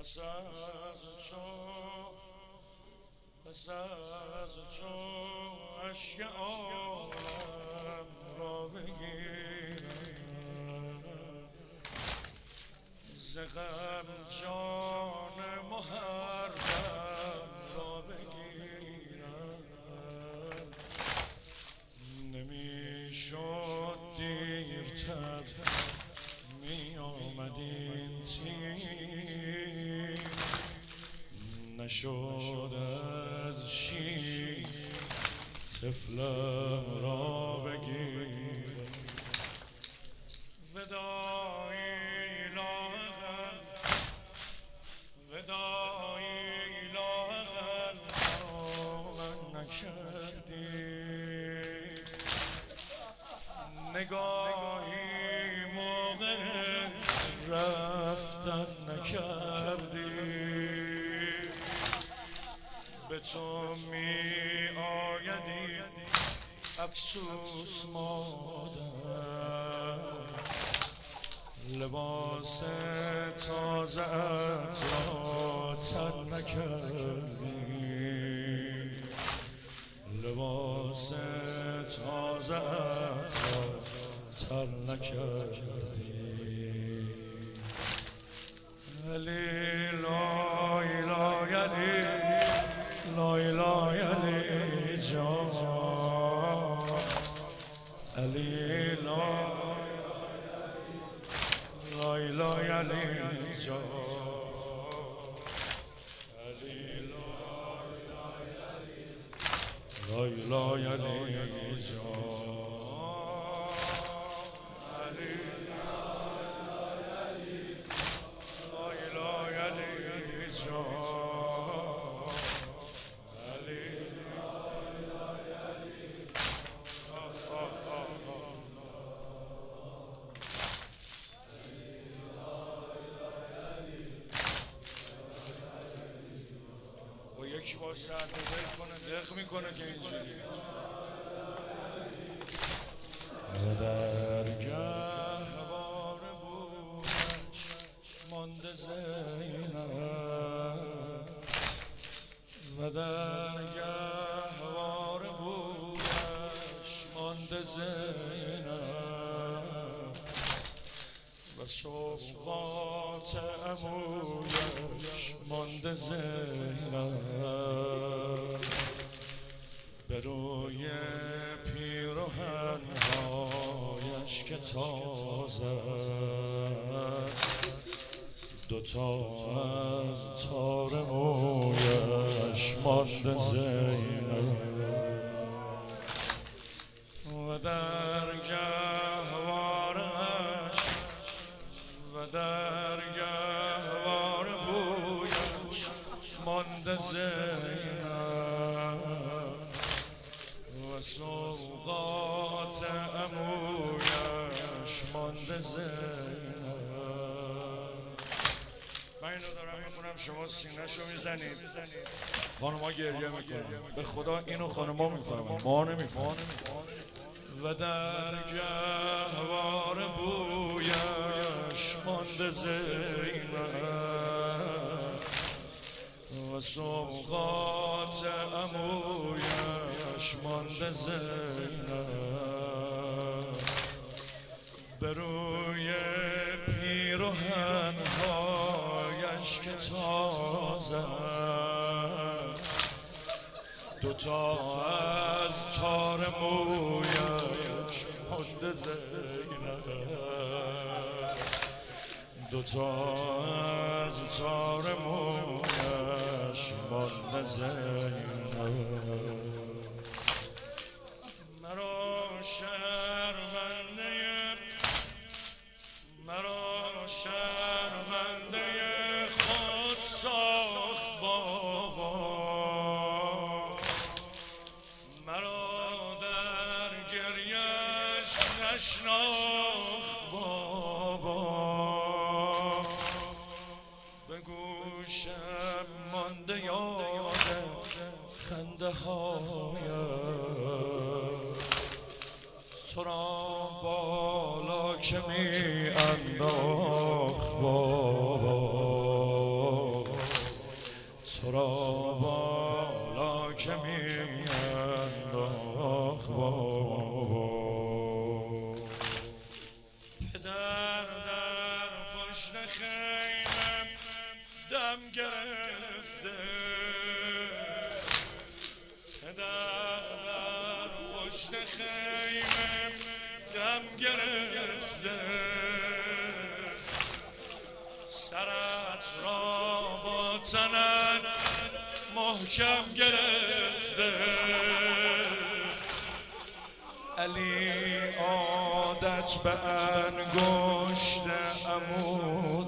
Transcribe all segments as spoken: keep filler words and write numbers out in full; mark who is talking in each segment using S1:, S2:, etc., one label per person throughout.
S1: پس از تو پس از تو اشک عالم را بگیرم ز غم جان محرم را بگیرم نمیشد دیرتر می آمد این تیر نشد از شیر طفلم را بگیر وداعی لاغر وداعی لاغر من نکردی نگاهی موقع رفتن نکردی به تو می آیدی افسوس مادر لباس تازه ات را تن نکردی لباس تازه ات را تن نکردی علی لای لای علی لای لای علی جان علی لای لای لای علی جان علی لای لای علی جان یکی با سر نزل کنه دق میکنه که اینجوری و در گهواره بودش مانده زینب و در گهواره بودش مانده زینب و سوقات عمویش مانده زینب به روی پیرهن‌هایش که تازه دوتا از تار مویش مانده زینب و در گهوارش و در گهوار بویش مانده زینب و سوقات عمویش مانده زینب من اینو دارم میخونم شما سینه‌شو میزنید خانم‌ها گریه میکنن به خدا اینو خانم‌ها میفهمن ما نمیفهمن و در گهوار بویش مانده زینب و سوقات عمویش مانده زینب به روی پیرهن‌هایش که تازه دوتا از تار مویش مانده زینب دوتا از تار مویش مانده زینب مرا شرمنده مرا شرمنده خود ساخت بابا مرا در گریش نشناخت بابا به گوشم مانده یاد خنده هایم تو را بالا که می انداخت بابا دم گرفته در پشت خیمه دم گرفته سرت را با تنت محکم گرفته علی عادت به انگشت عمو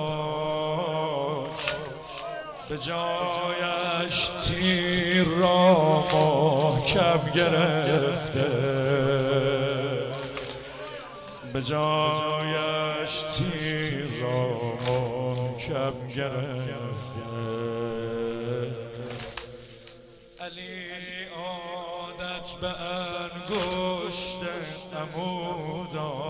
S1: داشت به جایش تیر را محکم گرفته به جایش تیر را محکم گرفته علی عادت به انگشت عمو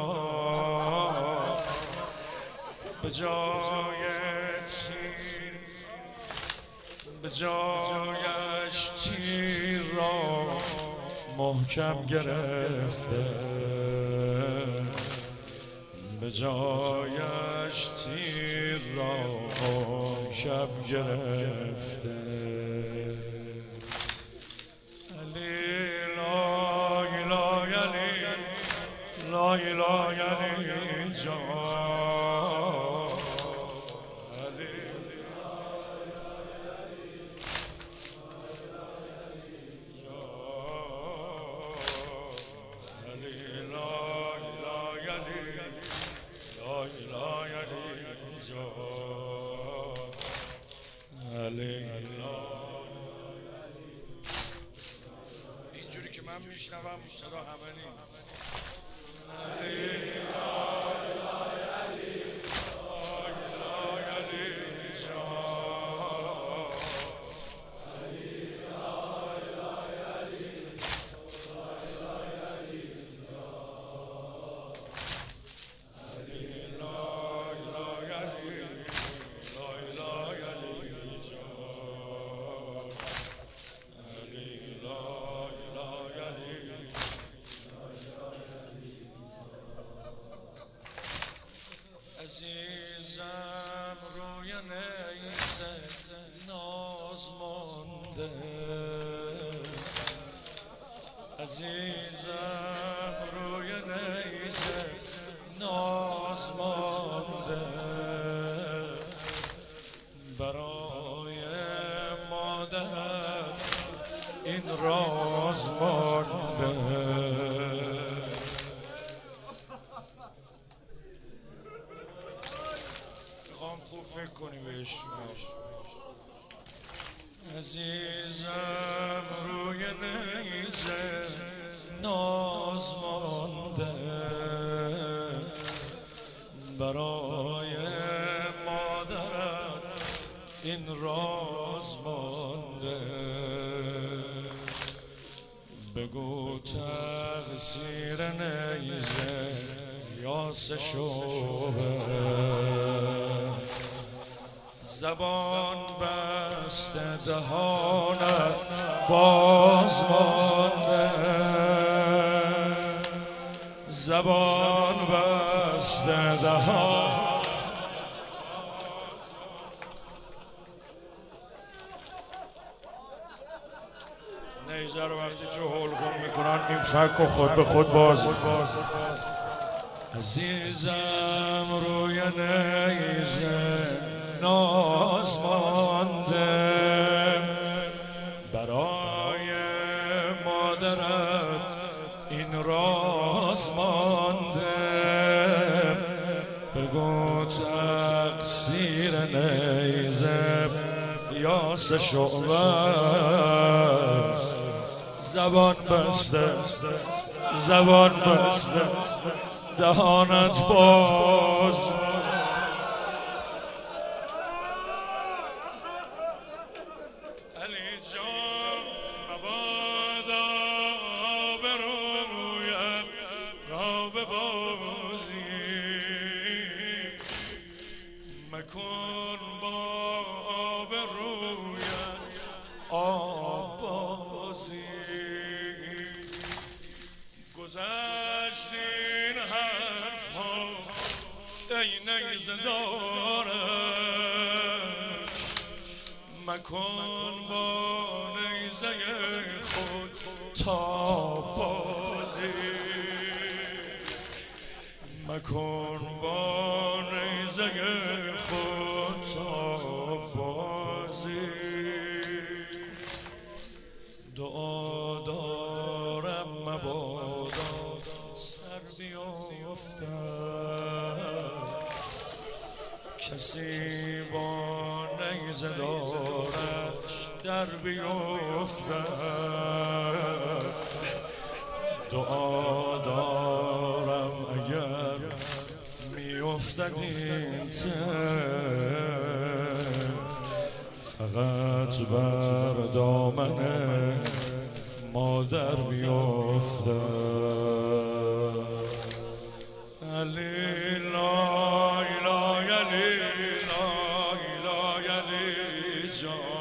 S1: داشت به جای تیر به جایش تیر را محکم گرفته به جایش تیر را محکم گرفته علی لا اله علی لا اله علی جان علی اینجوری که من میشنوم صدا همه نیست عزیزم روی نیزه ناز مانده عزیزم روی نیزه ناز مانده برای مادرت این راز مانده خوب فکر کنی بهش عزیزم روی نیزه ناز مانده برای مادرت این راز مانده بگو تقصیر نیزه یا سه شعبه زبان بسته دهانت باز مانده زبان بسته دهان نیزه رو وقتی که حلقوم میکنن این فک و خود به خود باز عزیزم روی نیزه ناز مانده برای مادرت این راز مانده بگو تقصیر نیزه یا سه شعبه زبان بسته زبان بسته دهانت باز علی جان مبادا برویم را ببازی مکن با برویم آب بازی گذشتین حرف ها ای نیزه دارم مکن با نیزه خود تا بازی، مکن با نیزه خود تا بازی. دعا دارم مبادا سر بیفتد، کسی با نیزه دارش در بیفتد. دعا دارم اگر میافتد این فقط بر دامن مادر بیفتد. علی لا اله الا الله علی جان